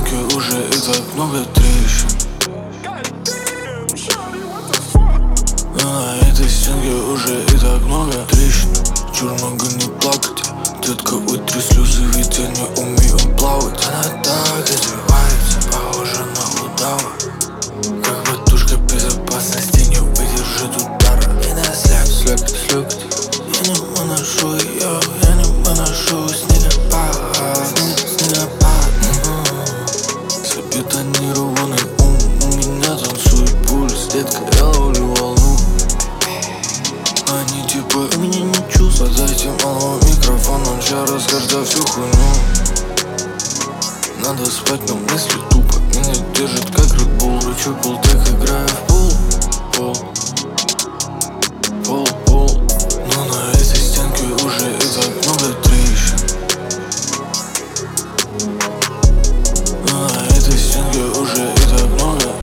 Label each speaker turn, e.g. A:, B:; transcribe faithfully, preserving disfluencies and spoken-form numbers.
A: стенке уже и так много трещин. На этой стенке уже и так много трещин. Чур, могу не плакать, детка, утри слезы, ведь я не умею плавать. Она так извивается, похожа на удава, как подушка безопасности не выдержит удара. И на слякоть, слякоть, слякоть, я не выношу ее, я не выношу снегопад, снегопад. Забетонированный ум, у меня танцует пульс, детка, я ловлю волну. Они типа у меня не чувствуют, за этим малым микрофоном сейчас расскажет за всю хуйню. Надо спать, но мысли тупо меня держит как Red Bull, рычу пултек, играю в